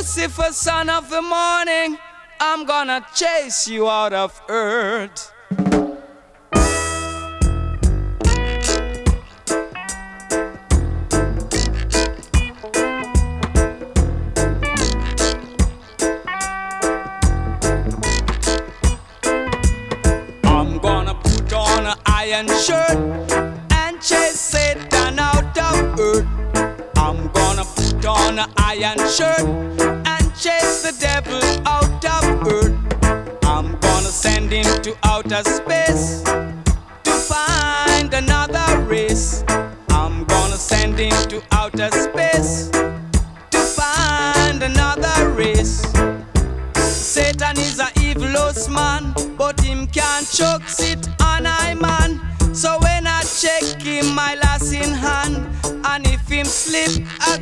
Lucifer, son of the morning, I'm gonna chase you out of earth. I'm gonna put on an iron shirt and chase Satan out of earth. I'm gonna put on an iron shirt and chase the devil out of earth. I'm gonna send him to outer space to find another race. I'm gonna send him to outer space to find another race. Satan is a evilous man, but him can't choke sit on I man. So when I check him, my lass in hand, and if him slip, I